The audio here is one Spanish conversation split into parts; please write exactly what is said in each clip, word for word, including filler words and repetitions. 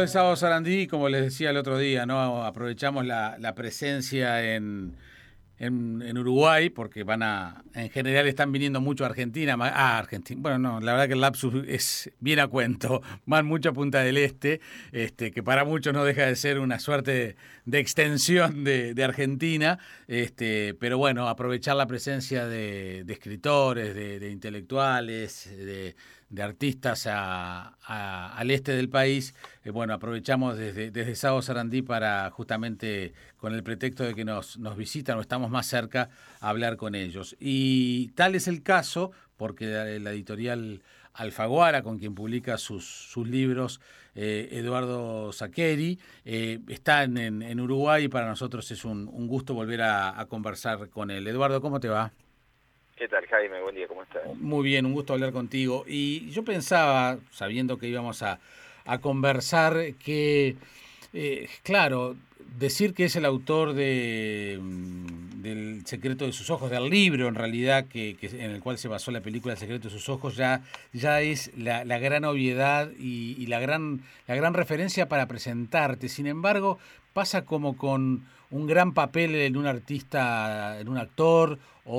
de Sábado Sarandí, como les decía el otro día, ¿no? Aprovechamos la, la presencia en, en, en Uruguay, porque van a, en general están viniendo mucho a Argentina. Ah, Argentina. Bueno, no, la verdad que el lapsus es bien a cuento. Van mucho a Punta del Este, este, que para muchos no deja de ser una suerte de, de extensión de, de Argentina. Este, pero bueno, aprovechar la presencia de, de escritores, de, de intelectuales, de, de artistas a, a, al este del país. Eh, bueno, aprovechamos desde, desde Sábado Sarandí para justamente, con el pretexto de que nos, nos visitan o estamos más cerca, a hablar con ellos. Y tal es el caso, porque la, la editorial Alfaguara, con quien publica sus, sus libros, eh, Eduardo Sacheri, eh, está en, en, en Uruguay, y para nosotros es un, un gusto volver a, a conversar con él. Eduardo, ¿cómo te va? ¿Qué tal, Jaime? Buen día, ¿cómo estás? Muy bien, un gusto hablar contigo. Y yo pensaba, sabiendo que íbamos a, a conversar, que, eh, claro, decir que es el autor de mm, del Secreto de sus ojos, del libro en realidad que, que en el cual se basó la película El Secreto de sus ojos, ya, ya es la, la gran obviedad y, y la gran, la gran referencia para presentarte. Sin embargo, pasa como con un gran papel en un artista, en un actor,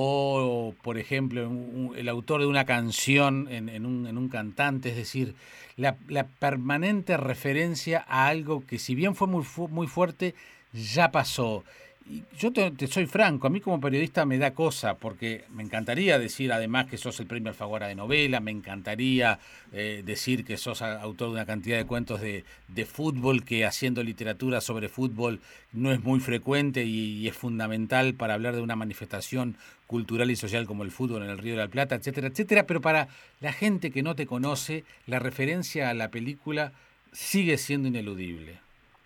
o por ejemplo un, el autor de una canción en, en, un, en un cantante, es decir, la, la permanente referencia a algo que, si bien fue muy, fu muy fuerte, ya pasó. Y yo te, te soy franco, a mí como periodista me da cosa, porque me encantaría decir además que sos el premio Alfaguara de novela, me encantaría eh, decir que sos autor de una cantidad de cuentos de, de fútbol, que haciendo literatura sobre fútbol no es muy frecuente y, y es fundamental para hablar de una manifestación cultural y social como el fútbol en el Río de la Plata, etcétera, etcétera. Pero para la gente que no te conoce, la referencia a la película sigue siendo ineludible.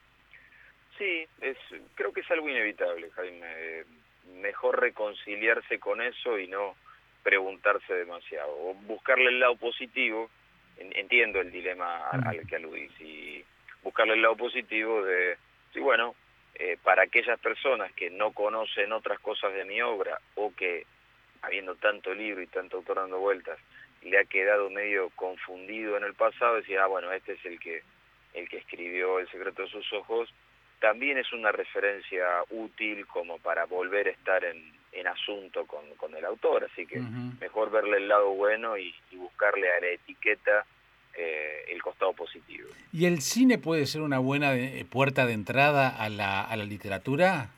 Sí, es, creo que es algo inevitable, Jaime. Eh, mejor reconciliarse con eso y no preguntarse demasiado. O buscarle el lado positivo, en, entiendo el dilema al, al que aludís, y buscarle el lado positivo de, sí, bueno, eh, para aquellas personas que no conocen otras cosas de mi obra, o que, habiendo tanto libro y tanto autor dando vueltas, le ha quedado medio confundido en el pasado, decir, ah, bueno, este es el que, el que escribió El Secreto de sus ojos. También es una referencia útil como para volver a estar en, en asunto con, con el autor, así que uh-huh. mejor verle el lado bueno y, y buscarle a la etiqueta eh, el costado positivo. ¿Y el cine puede ser una buena de, puerta de entrada a la, a la literatura?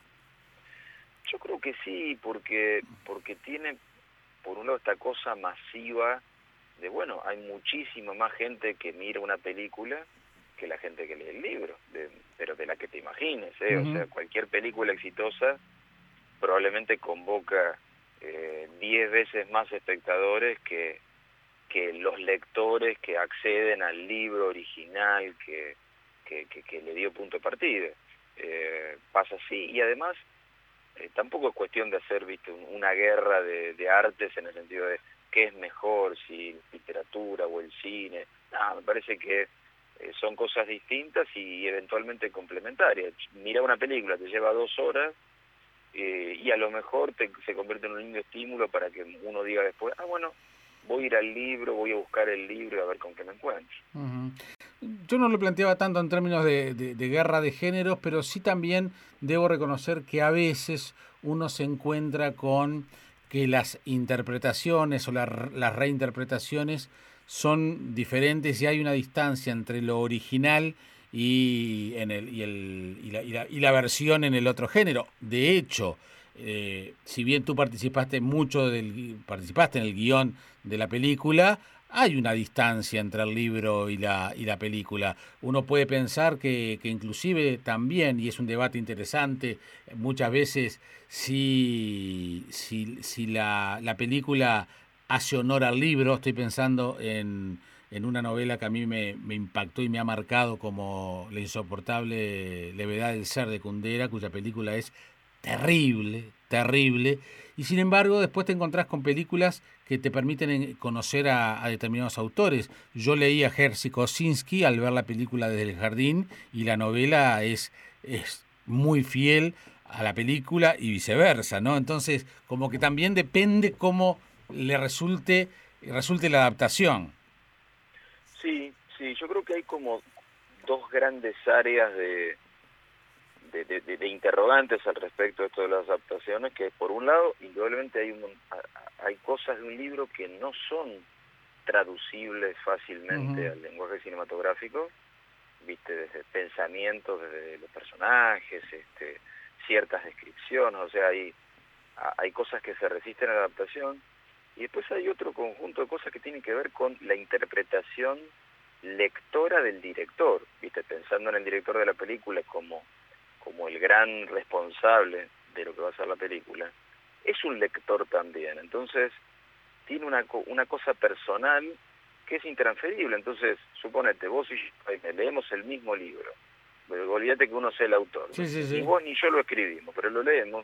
Yo creo que sí, porque, porque tiene, por un lado, esta cosa masiva de, bueno, hay muchísima más gente que mira una película que la gente que lee el libro, de, pero de la que te imagines, ¿eh? Uh-huh. O sea, cualquier película exitosa probablemente convoca eh, diez veces más espectadores que, que los lectores que acceden al libro original que, que, que, que le dio punto de partida. Eh, pasa así, y además eh, tampoco es cuestión de hacer, viste, una guerra de, de artes en el sentido de qué es mejor, si literatura o el cine. No, me parece que Eh, son cosas distintas y eventualmente complementarias. Mira una película, te lleva dos horas eh, y a lo mejor te, se convierte en un lindo estímulo para que uno diga después, ah, bueno, voy a ir al libro, voy a buscar el libro y a ver con qué me encuentro. Uh-huh. Yo no lo planteaba tanto en términos de, de, de guerra de géneros, pero sí también debo reconocer que a veces uno se encuentra con que las interpretaciones o la, las reinterpretaciones son diferentes y hay una distancia entre lo original y, en el, y, el, y, la, y, la, y la versión en el otro género. De hecho, eh, si bien tú participaste mucho del, participaste en el guión de la película, hay una distancia entre el libro y la, y la película. Uno puede pensar que, que inclusive también, y es un debate interesante, muchas veces si, si, si la, la película hace honor al libro. Estoy pensando en, en una novela que a mí me, me impactó y me ha marcado, como La insoportable levedad del ser de Kundera, cuya película es terrible, terrible, y sin embargo después te encontrás con películas que te permiten conocer a, a determinados autores. Yo leí a Jerzy Kosinski al ver la película Desde el jardín, y la novela es, es muy fiel a la película y viceversa, ¿no? Entonces, como que también depende cómo le resulte, resulte la adaptación. Sí, sí, yo creo que hay como dos grandes áreas de, de, de, de interrogantes al respecto de esto de las adaptaciones, que por un lado, indudablemente hay, un, hay cosas de un libro que no son traducibles fácilmente Uh-huh. al lenguaje cinematográfico, viste, desde pensamientos, desde los personajes, este, ciertas descripciones, o sea, hay, hay cosas que se resisten a la adaptación, y después hay otro conjunto de cosas que tienen que ver con la interpretación lectora del director, viste, pensando en el director de la película como, como el gran responsable de lo que va a ser la película, es un lector también, entonces tiene una, una cosa personal que es intransferible. Entonces, suponete, vos y yo leemos el mismo libro, pero olvídate que uno sea el autor, Sí, sí, ni sí. vos ni yo lo escribimos, pero lo leemos,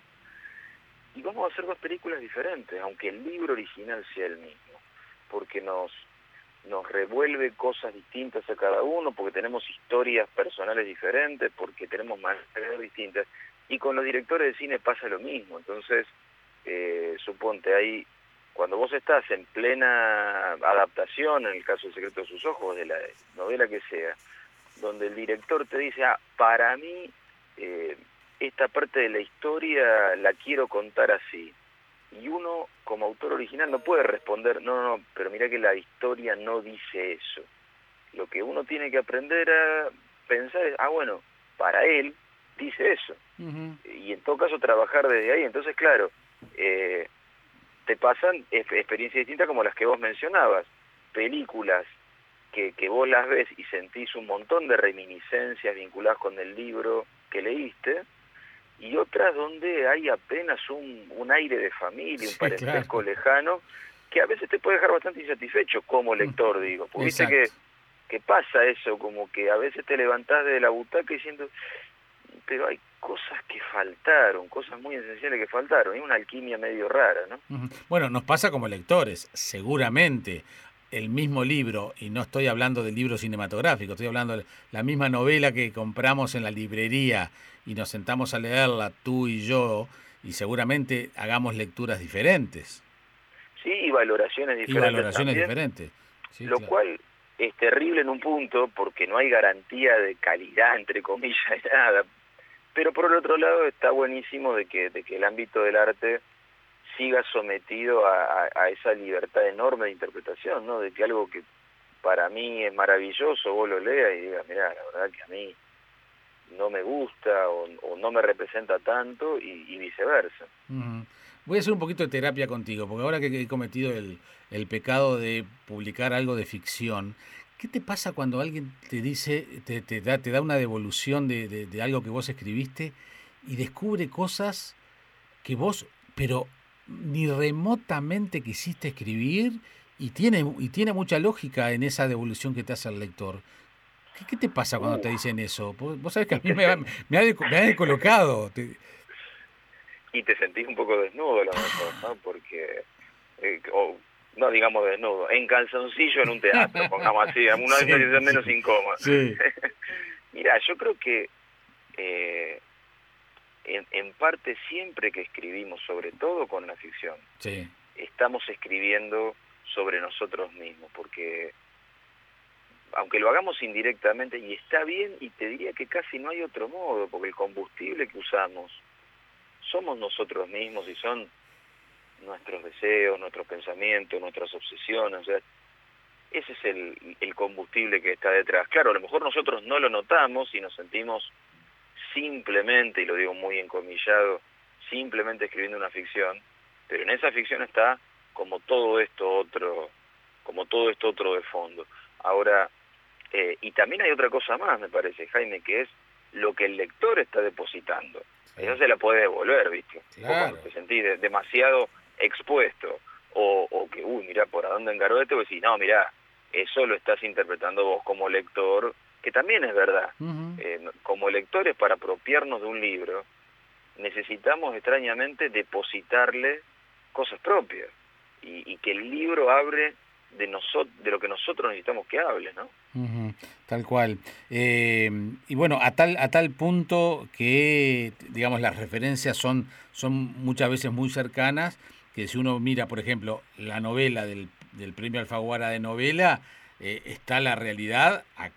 y vamos a hacer dos películas diferentes, aunque el libro original sea el mismo, porque nos, nos revuelve cosas distintas a cada uno, porque tenemos historias personales diferentes, porque tenemos maneras distintas, y con los directores de cine pasa lo mismo. Entonces, eh, suponte, hay cuando vos estás en plena adaptación, en el caso del Secreto de sus ojos, de la novela que sea, donde el director te dice, ah, para mí eh, esta parte de la historia la quiero contar así, y uno como autor original no puede responder, no, no, no, pero mira que la historia no dice eso. Lo que uno tiene que aprender a pensar es, ah, bueno, para él dice eso, Uh-huh. y en todo caso trabajar desde ahí. Entonces, claro, eh, te pasan experiencias distintas como las que vos mencionabas, películas que, que vos las ves y sentís un montón de reminiscencias vinculadas con el libro que leíste, y otras donde hay apenas un, un aire de familia, un Sí, claro. parentesco lejano, que a veces te puede dejar bastante insatisfecho como lector, digo, porque viste que, Exacto. que pasa eso, como que a veces te levantás de la butaca diciendo, pero hay cosas que faltaron, cosas muy esenciales que faltaron, hay una alquimia medio rara, ¿no? Uh-huh. Bueno, nos pasa como lectores, seguramente el mismo libro, y no estoy hablando del libro cinematográfico, estoy hablando de la misma novela que compramos en la librería y nos sentamos a leerla tú y yo, y seguramente hagamos lecturas diferentes Sí, y valoraciones y diferentes valoraciones también, diferentes. Sí, lo claro. cual es terrible en un punto porque no hay garantía de calidad, entre comillas, de nada. Pero por el otro lado está buenísimo de que, de que el ámbito del arte siga sometido a, a, a esa libertad enorme de interpretación, ¿no? De que algo que para mí es maravilloso, vos lo leas y digas, mirá, la verdad que a mí no me gusta o, o no me representa tanto, y, y viceversa. Uh-huh. Voy a hacer un poquito de terapia contigo, porque ahora que he cometido el, el pecado de publicar algo de ficción, ¿qué te pasa cuando alguien te dice, te, te da, te da una devolución de, de, de algo que vos escribiste y descubre cosas que vos, pero ni remotamente quisiste escribir y tiene, y tiene mucha lógica en esa devolución que te hace el lector? ¿Qué, qué te pasa cuando te Uf, dicen eso? Vos, vos sabés que a y mí te, me, ha- sen- me, ha, deco- me ha descolocado. Te- y te sentís un poco desnudo a lo mejor, ¿no? Porque, eh, o, no digamos desnudo, en calzoncillo en un teatro, pongamos así, una vez Sí, que sea sí, menos incómodo. sí, Mira, yo creo que eh, en, en parte siempre que escribimos, sobre todo con la ficción, sí. estamos escribiendo sobre nosotros mismos, porque aunque lo hagamos indirectamente, y está bien, y te diría que casi no hay otro modo, porque el combustible que usamos somos nosotros mismos y son nuestros deseos, nuestros pensamientos, nuestras obsesiones, o sea, ese es el, el combustible que está detrás. Claro, a lo mejor nosotros no lo notamos y nos sentimos simplemente, y lo digo muy encomillado, simplemente escribiendo una ficción, pero en esa ficción está como todo esto otro, como todo esto otro de fondo. Ahora, eh, y también hay otra cosa más, me parece, Jaime, que es lo que el lector está depositando. Esa Sí, se la puede devolver, ¿viste? Vos cuando claro. te sentís de- demasiado expuesto, o, o que, uy, mirá, por dónde encaró este, vos decís, no, mirá, eso lo estás interpretando vos como lector, que también es verdad. Ujú. Eh, no- como lectores, para apropiarnos de un libro, necesitamos extrañamente depositarle cosas propias, y, y que el libro hable de, noso- de lo que nosotros necesitamos que hable, ¿no? Ujú, tal cual. Eh, y bueno, a tal, a tal punto que, digamos, las referencias son, son muchas veces muy cercanas, que si uno mira, por ejemplo, la novela del, del Premio Alfaguara de novela, eh, está la realidad acá.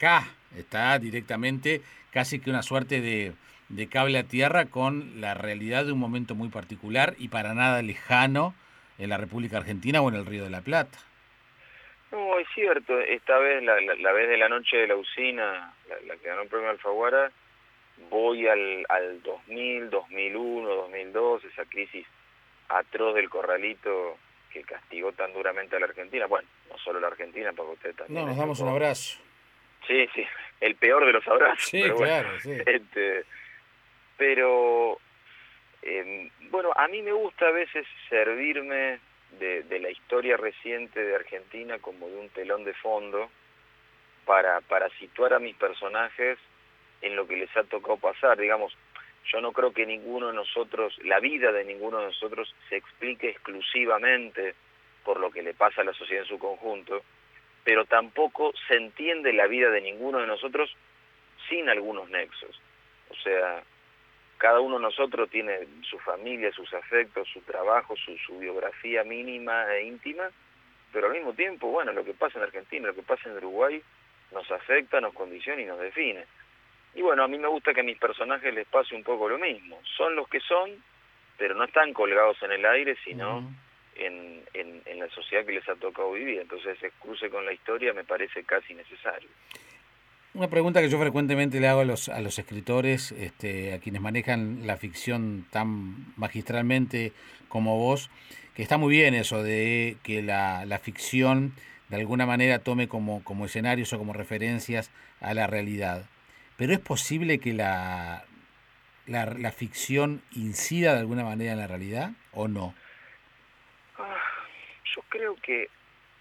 Está directamente casi que una suerte de, de cable a tierra con la realidad de un momento muy particular y para nada lejano en la República Argentina o en el Río de la Plata. No, es cierto, esta vez, la, la, la vez de la noche de la usina, la, la que ganó el premio Alfaguara, voy al, al dos mil, dos mil uno, dos mil dos, esa crisis atroz del corralito que castigó tan duramente a la Argentina. Bueno, no solo la Argentina, porque usted también... No, nos les damos un tocó. abrazo. Sí, sí, el peor de los abrazos, Sí, pero bueno. claro, sí. Este, pero, eh, bueno, a mí me gusta a veces servirme de, de la historia reciente de Argentina como de un telón de fondo para, para situar a mis personajes en lo que les ha tocado pasar. Digamos, yo no creo que ninguno de nosotros, la vida de ninguno de nosotros se explique exclusivamente por lo que le pasa a la sociedad en su conjunto, pero tampoco se entiende la vida de ninguno de nosotros sin algunos nexos. O sea, cada uno de nosotros tiene su familia, sus afectos, su trabajo, su, su biografía mínima e íntima, pero al mismo tiempo, bueno, lo que pasa en Argentina, lo que pasa en Uruguay, nos afecta, nos condiciona y nos define. Y bueno, a mí me gusta que a mis personajes les pase un poco lo mismo. Son los que son, pero no están colgados en el aire, sino Uh-huh. en, en, en la sociedad que les ha tocado vivir. Entonces ese cruce con la historia me parece casi necesario. Una pregunta que yo frecuentemente le hago a los, a los escritores, este, a quienes manejan la ficción tan magistralmente como vos, que está muy bien eso de que la, la ficción de alguna manera tome como, como escenarios o como referencias a la realidad. Pero ¿es posible que la, la, la ficción incida de alguna manera en la realidad o no? Ah, yo creo que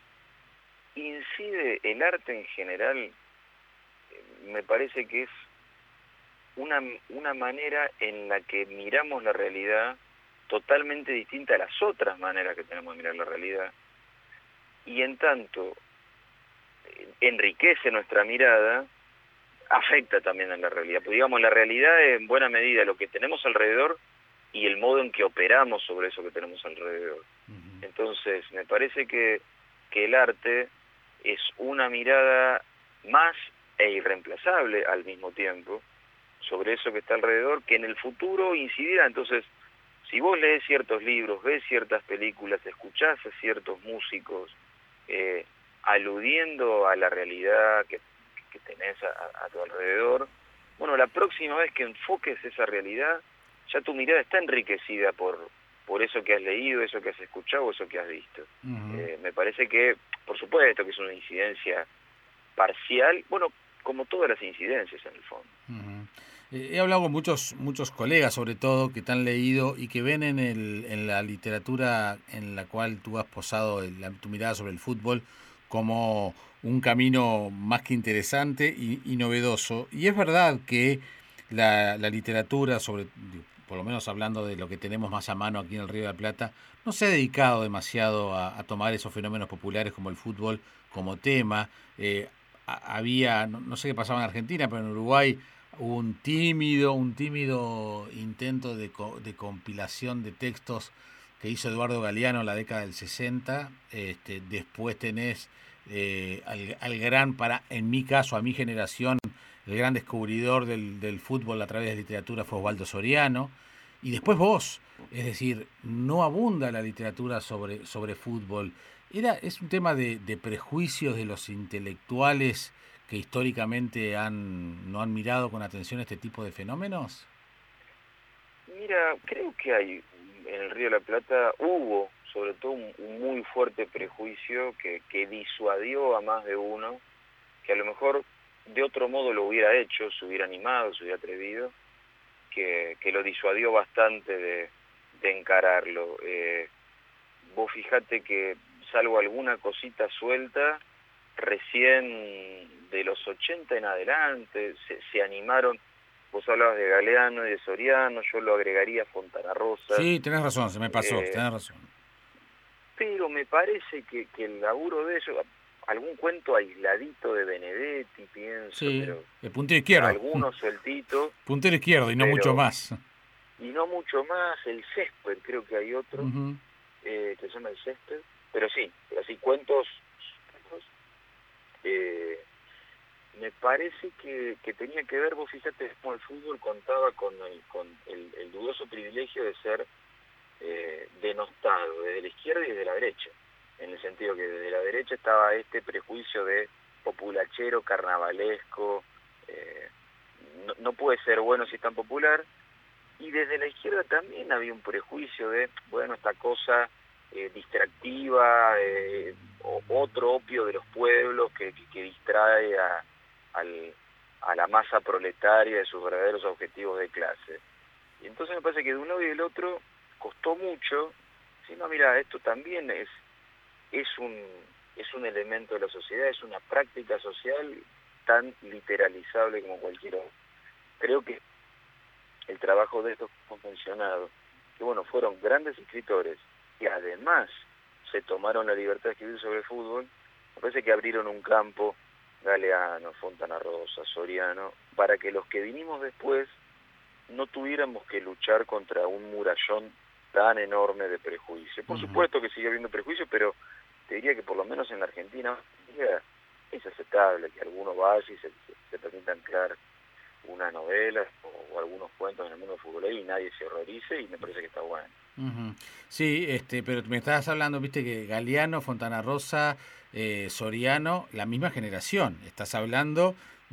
incide el arte en general, eh, me parece que es una, una manera en la que miramos la realidad totalmente distinta a las otras maneras que tenemos de mirar la realidad, y en tanto eh, enriquece nuestra mirada, afecta también a la realidad. Pues digamos, la realidad es en buena medida lo que tenemos alrededor y el modo en que operamos sobre eso que tenemos alrededor. Uh-huh. Entonces, me parece que, que el arte es una mirada más e irreemplazable al mismo tiempo sobre eso que está alrededor, que en el futuro incidirá. Entonces, si vos lees ciertos libros, ves ciertas películas, escuchás a ciertos músicos, eh, aludiendo a la realidad que, que tenés a, a tu alrededor, bueno, la próxima vez que enfoques esa realidad, ya tu mirada está enriquecida por, por eso que has leído, eso que has escuchado, eso que has visto. Uh-huh. Eh, me parece que, por supuesto, que es una incidencia parcial, bueno, como todas las incidencias en el fondo. Uh-huh. Eh, he hablado con muchos muchos colegas, sobre todo, que te han leído y que ven en, el, en la literatura en la cual tú has posado el, la, tu mirada sobre el fútbol como un camino más que interesante y, y novedoso. Y es verdad que la, la literatura, sobre por lo menos hablando de lo que tenemos más a mano aquí en el Río de la Plata, no se ha dedicado demasiado a, a tomar esos fenómenos populares como el fútbol como tema. Eh, a, había, no, no sé qué pasaba en Argentina, pero en Uruguay hubo un tímido, un tímido intento de, co de compilación de textos que hizo Eduardo Galeano en la década del sesenta. Este, después tenés eh, al, al gran, para en mi caso, a mi generación, el gran descubridor del, del fútbol a través de la literatura fue Osvaldo Soriano. Y después vos, es decir, no abunda la literatura sobre, sobre fútbol. Era, es un tema de, de prejuicios de los intelectuales que históricamente han no han mirado con atención este tipo de fenómenos? Mira, creo que hay en el Río de la Plata, hubo sobre todo un, un muy fuerte prejuicio que, que disuadió a más de uno, que a lo mejor de otro modo lo hubiera hecho, se hubiera animado, se hubiera atrevido, que, que lo disuadió bastante de, de encararlo. Eh, vos fijate que, salvo alguna cosita suelta, recién de los ochenta en adelante se, se animaron. Vos hablabas de Galeano y de Soriano, yo lo agregaría a Fontana Rosa. Sí, tenés razón, se me pasó, Eh, tenés razón. pero me parece que, que el laburo de ellos, algún cuento aisladito de Benedetti, pienso, Sí, pero el puntero izquierdo. algunos sueltitos, Puntero izquierdo y no mucho pero más. y no mucho más. El Césped, creo que hay otro, Uh-huh. eh, que se llama El Césped, pero sí, así cuentos, eh, me parece que, que tenía que ver, vos fíjate cómo el fútbol contaba con el, con el, el dudoso privilegio de ser eh, denostado desde la izquierda y desde la derecha, en el sentido que desde la derecha estaba este prejuicio de populachero, carnavalesco, eh, no, no puede ser bueno si es tan popular, y desde la izquierda también había un prejuicio de, bueno, esta cosa eh, distractiva, eh, o, otro opio de los pueblos que, que, que distrae a, al, a la masa proletaria de sus verdaderos objetivos de clase. Y entonces me parece que de un lado y del otro costó mucho, si no, mira, esto también es, es, un, es un elemento de la sociedad, es una práctica social tan literalizable como cualquier otra. Creo que el trabajo de estos que hemos mencionado, que bueno, fueron grandes escritores y además se tomaron la libertad de escribir sobre fútbol, me parece que abrieron un campo, Galeano, Fontana Rosa, Soriano, para que los que vinimos después no tuviéramos que luchar contra un murallón tan enorme de prejuicio. Por Uh-huh. supuesto que sigue habiendo prejuicio, pero te diría que por lo menos en la Argentina es aceptable que alguno vaya y se, se, se permitan crear una novela o, o algunos cuentos en el mundo futbolero y nadie se horrorice, y me parece que está bueno. Uh-huh. Sí, este, pero me estabas hablando, viste, que Galeano, Fontana Rosa, eh, Soriano, la misma generación. Estás hablando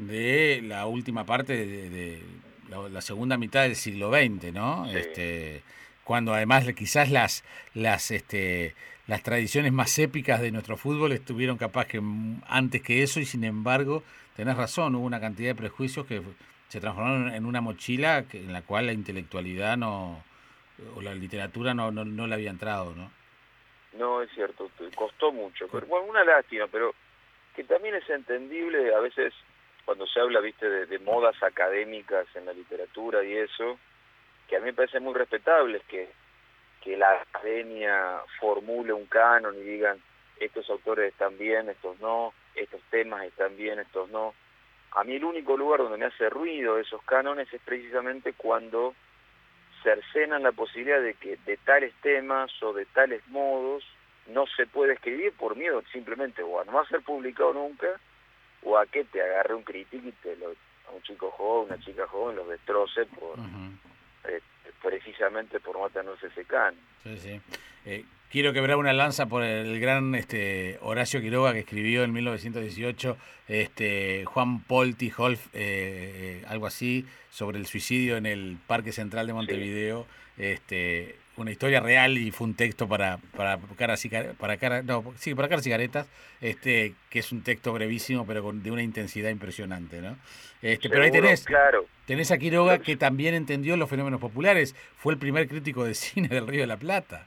de la última parte de, de, de la, la segunda mitad del siglo veinte, ¿no? Sí. Este, cuando además quizás las, las, este, las tradiciones más épicas de nuestro fútbol estuvieron capaz que antes que eso, y sin embargo, tenés razón, hubo una cantidad de prejuicios que se transformaron en una mochila que, en la cual la intelectualidad no, o la literatura no, no, no le había entrado, ¿no? No, es cierto, costó mucho, pero bueno, una lástima, pero que también es entendible a veces cuando se habla, viste, de, de modas académicas en la literatura y eso, que a mí me parece muy respetable, es que, que la academia formule un canon y digan, estos autores están bien, estos no, estos temas están bien, estos no. A mí el único lugar donde me hace ruido esos cánones es precisamente cuando cercenan la posibilidad de que de tales temas o de tales modos no se puede escribir por miedo simplemente o a no va a ser publicado nunca, o a que te agarre un crítico y te lo, a un chico joven, una chica joven, los destroce por uh-huh. eh, precisamente por no tenerse ese canon. Sí, sí. Eh, quiero quebrar una lanza por el gran este Horacio Quiroga, que escribió en mil novecientos dieciocho este Juan Paul Tiholf, eh, algo así, sobre el suicidio en el Parque Central de Montevideo. Sí. Este, una historia real, y fue un texto para para cara, para cara no sí para cara cigaretas, este que es un texto brevísimo pero con, de una intensidad impresionante, ¿no? Este, Seguro, pero ahí tenés claro. tenés a Quiroga, que también entendió los fenómenos populares, fue el primer crítico de cine del Río de la Plata.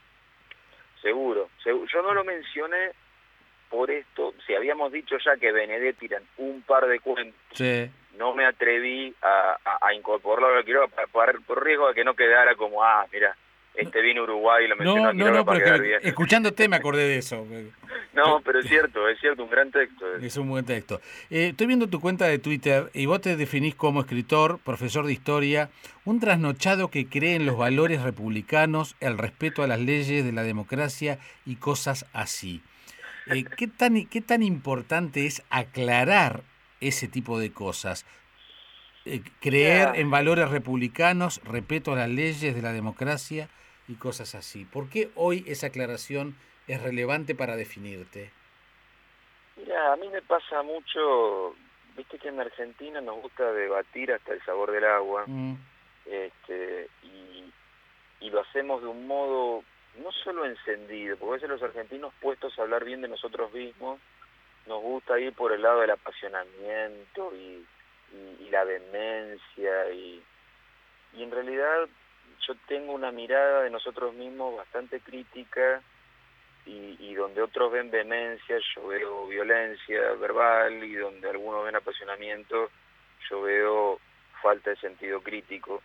Seguro, seguro. Yo no lo mencioné por esto, si habíamos dicho ya que Benedetti eran un par de cuentos, sí. No me atreví a, a, a incorporarlo a Quiroga por, por, por riesgo de que no quedara como, ah, mira, este vino Uruguay y lo mencionó no, a Quiroga no, no, para pero quedar que, bien. Escuchándote me acordé de eso. No, pero es cierto, es cierto, un gran texto. Es, es un buen texto. Eh, estoy viendo tu cuenta de Twitter y vos te definís como escritor, profesor de historia, un trasnochado que cree en los valores republicanos, el respeto a las leyes de la democracia y cosas así. Eh, ¿qué tan, qué tan importante es aclarar ese tipo de cosas? Eh, creer yeah. en valores republicanos, respeto a las leyes de la democracia y cosas así. ¿Por qué hoy esa aclaración es relevante para definirte? Mira, a mí me pasa mucho, viste que en Argentina nos gusta debatir hasta el sabor del agua, mm. este, y, y lo hacemos de un modo no solo encendido, porque a veces los argentinos, puestos a hablar bien de nosotros mismos, nos gusta ir por el lado del apasionamiento y, y, y la vehemencia, y, y en realidad yo tengo una mirada de nosotros mismos bastante crítica, y, y donde otros ven vehemencia, yo veo violencia verbal, y donde algunos ven apasionamiento, yo veo falta de sentido crítico.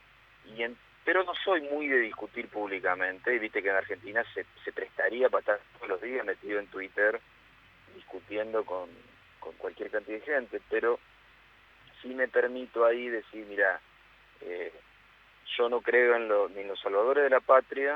Y en, pero no soy muy de discutir públicamente, y viste que en Argentina se, se prestaría para estar todos los días metido en Twitter discutiendo con, con cualquier cantidad de gente, pero sí me permito ahí decir, mira, eh, yo no creo en lo, ni en los salvadores de la patria,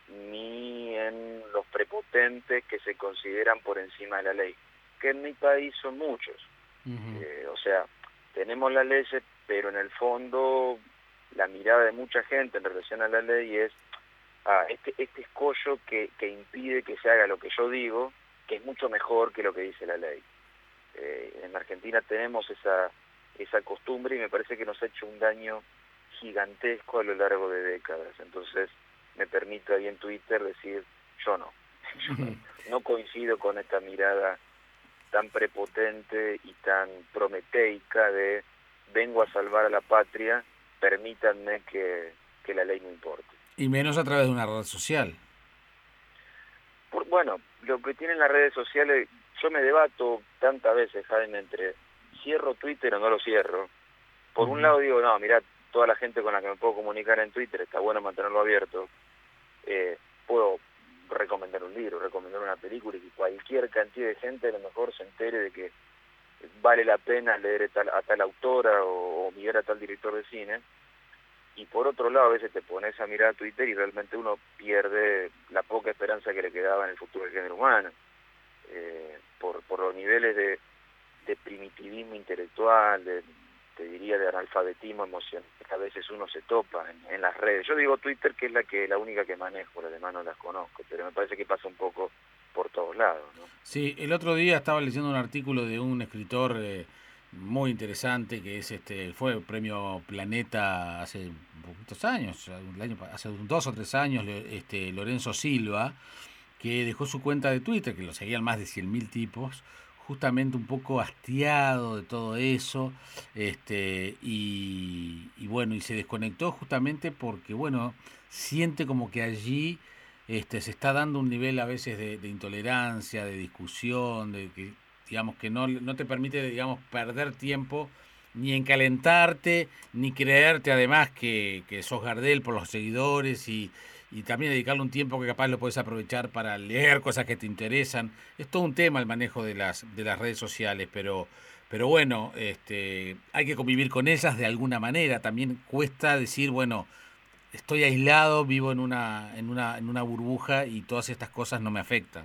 ni en los prepotentes que se consideran por encima de la ley, que en mi país son muchos. Uh-huh. Eh, o sea, tenemos las leyes, pero en el fondo la mirada de mucha gente en relación a la ley es, ah, este, este escollo que, que impide que se haga lo que yo digo, que es mucho mejor que lo que dice la ley. Eh, en Argentina tenemos esa, esa costumbre y me parece que nos ha hecho un daño gigantesco a lo largo de décadas. Entonces me permito ahí en Twitter decir, yo no, yo no, no coincido con esta mirada tan prepotente y tan prometeica de vengo a salvar a la patria, permítanme que, que la ley no importe. Y menos a través de una red social. Por, bueno, lo que tienen las redes sociales, yo me debato tantas veces, Jaime, entre cierro Twitter o no lo cierro. Por uh-huh. un lado digo, no, mirá, toda la gente con la que me puedo comunicar en Twitter, está bueno mantenerlo abierto. Eh, puedo recomendar un libro, recomendar una película y cualquier cantidad de gente a lo mejor se entere de que vale la pena leer a tal, a tal autora o, o mirar a tal director de cine. Y por otro lado, a veces te pones a mirar a Twitter y realmente uno pierde la poca esperanza que le quedaba en el futuro del género humano, eh, por, por los niveles de, de primitivismo intelectual, de, te diría de analfabetismo emocional, que a veces uno se topa en, en las redes. Yo digo Twitter, que es la que la única que manejo, las demás no las conozco, pero me parece que pasa un poco por todos lados, ¿no? Sí, el otro día estaba leyendo un artículo de un escritor eh, muy interesante que es este fue premio Planeta hace poquitos años, el año, hace dos o tres años, este Lorenzo Silva, que dejó su cuenta de Twitter, que lo seguían más de cien mil tipos, justamente un poco hastiado de todo eso, este y, y bueno, y se desconectó justamente porque, bueno, siente como que allí este se está dando un nivel a veces de, de intolerancia, de discusión, de que, digamos, que no, no te permite, digamos, perder tiempo ni en calentarte, ni creerte además que, que sos Gardel por los seguidores y, y también dedicarle un tiempo que capaz lo podés aprovechar para leer cosas que te interesan. Es todo un tema el manejo de las, de las redes sociales, pero, pero bueno, este, hay que convivir con ellas de alguna manera. También cuesta decir, bueno, estoy aislado, vivo en una, en una, en una burbuja y todas estas cosas no me afectan.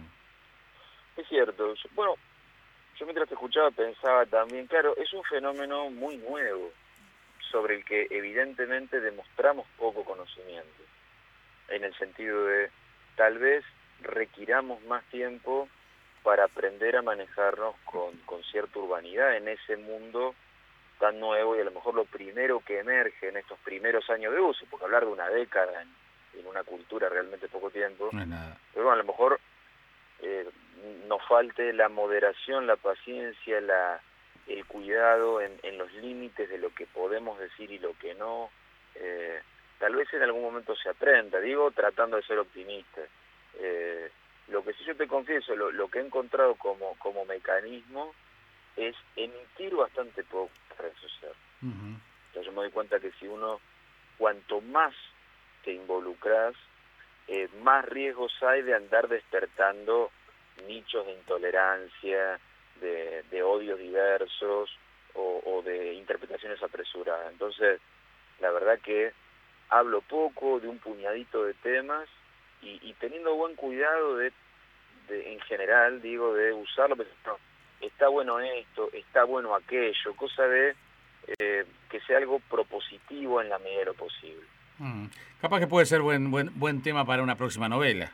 Es cierto. Bueno, yo mientras te escuchaba pensaba también, claro, es un fenómeno muy nuevo, sobre el que evidentemente demostramos poco conocimiento, en el sentido de tal vez requiramos más tiempo para aprender a manejarnos con, con cierta urbanidad en ese mundo tan nuevo y a lo mejor lo primero que emerge en estos primeros años de uso, porque hablar de una década en, en una cultura realmente poco tiempo, no es nada. Pero bueno, a lo mejor eh, nos falte la moderación, la paciencia, la, el cuidado en, en los límites de lo que podemos decir y lo que no. Eh, tal vez en algún momento se aprenda, digo, tratando de ser optimista. Eh, lo que sí yo te confieso, lo, lo que he encontrado como, como mecanismo es emitir bastante poco en redes sociales. Uh-huh. Entonces yo me doy cuenta que si uno, cuanto más te involucras, eh, más riesgos hay de andar despertando nichos de intolerancia, de, de odios diversos o, o de interpretaciones apresuradas. Entonces, la verdad que hablo poco de un puñadito de temas y, y teniendo buen cuidado de, de, en general, digo, de usarlo, pero no, está bueno esto, está bueno aquello, cosa de eh, que sea algo propositivo en la medida de lo posible. Mm. Capaz que puede ser buen, buen, buen tema para una próxima novela.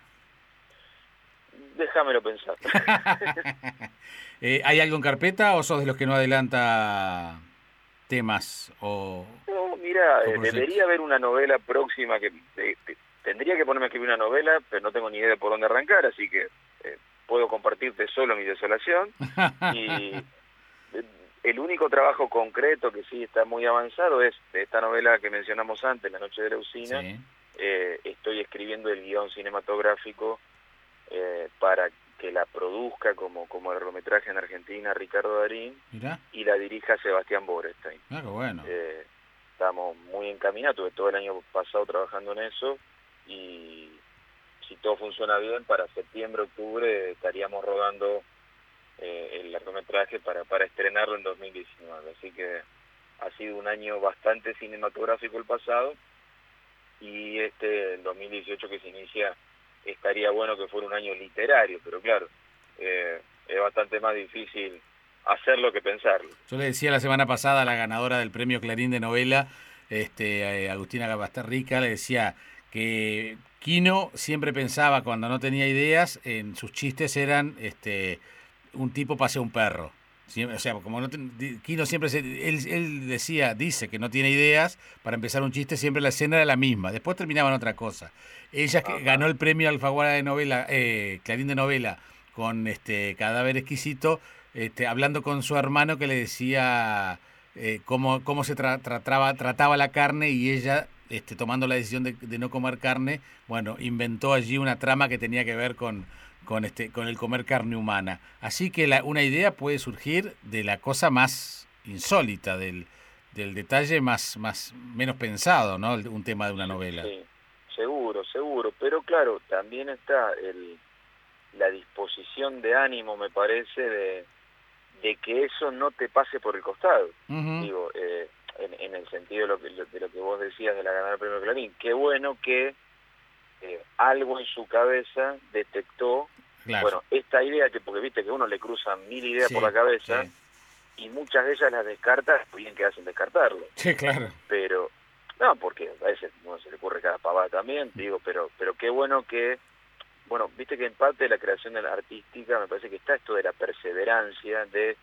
Déjamelo pensar. eh, ¿Hay algo en carpeta o sos de los que no adelanta temas o No, mira, o eh, debería haber una novela próxima que eh, tendría que ponerme a escribir una novela, pero no tengo ni idea de por dónde arrancar, así que eh, puedo compartirte solo mi desolación. Y eh, el único trabajo concreto que sí está muy avanzado es de esta novela que mencionamos antes, La noche de la usina. Sí. Eh, estoy escribiendo el guión cinematográfico eh, para que la produzca como, como largometraje en Argentina Ricardo Darín. ¿Mirá? Y la dirija Sebastián Borestein. Ah, qué bueno. Eh, estamos muy encaminados, tuve todo el año pasado trabajando en eso y si todo funciona bien, para septiembre, octubre estaríamos rodando eh, el largometraje para, para estrenarlo en dos mil diecinueve. Así que ha sido un año bastante cinematográfico el pasado y este, el dos mil dieciocho que se inicia, estaría bueno que fuera un año literario, pero claro, eh, es bastante más difícil hacerlo que pensarlo. Yo le decía la semana pasada a la ganadora del premio Clarín de novela, este, eh, Agustina Basterrica, le decía que Quino siempre pensaba, cuando no tenía ideas, en sus chistes eran este, un tipo pasea un perro. Siempre, o sea, como no ten, Quino siempre se, él, él decía, dice que no tiene ideas, para empezar un chiste siempre la escena era la misma, después terminaba en otra cosa. Ella que ganó el premio Alfaguara de novela, eh, Clarín de novela, con este Cadáver exquisito, este, hablando con su hermano que le decía eh, cómo, cómo se tra, trataba, trataba la carne, y ella, este, tomando la decisión de, de no comer carne, bueno, inventó allí una trama que tenía que ver con con este con el comer carne humana. Así que la, una idea puede surgir de la cosa más insólita, del, del detalle más más menos pensado, ¿no? Un tema de una novela. Sí, seguro, seguro. Pero claro, también está el, la disposición de ánimo, me parece, de, de que eso no te pase por el costado. Uh-huh. Digo, eh, en, en el sentido de lo, que, de lo que vos decías de la ganadora del premio Clarín. Qué bueno que Eh, algo en su cabeza detectó, claro. Bueno, esta idea, que porque viste que uno le cruzan mil ideas sí, por la cabeza, sí. Y muchas de ellas las descarta, bien que hacen descartarlo. Sí, claro. Pero, no, porque a veces no se le ocurre cada pavada también, digo, pero pero qué bueno que, bueno, viste que en parte de la creación de la artística me parece que está esto de la perseverancia, de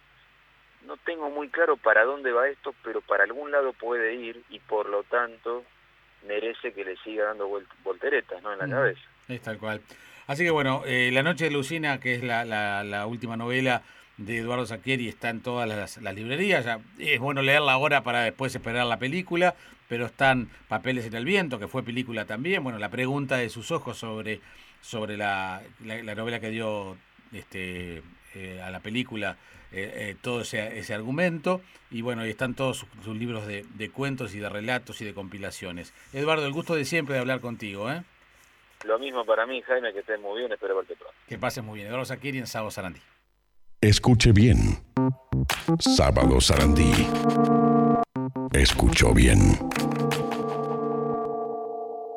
no tengo muy claro para dónde va esto, pero para algún lado puede ir, y por lo tanto merece que le siga dando volteretas, ¿no?, en la mm, cabeza. Es tal cual. Así que bueno, eh, La noche de Lucina, que es la, la, la última novela de Eduardo Saccheri, está en todas las, las librerías. Ya es bueno leerla ahora para después esperar la película, pero están Papeles en el viento, que fue película también. Bueno, La pregunta de sus ojos sobre, sobre la, la, la novela que dio este eh, a la película, eh, eh, todo ese, ese argumento, y bueno, y están todos sus, sus libros de, de cuentos y de relatos y de compilaciones. Eduardo, el gusto de siempre de hablar contigo, ¿eh? Lo mismo para mí, Jaime, que estés muy bien, espero verte pronto. Que pases muy bien. Eduardo Saccheri en Sábado Sarandí. Escuche bien. Sábado Sarandí. Escuchó bien.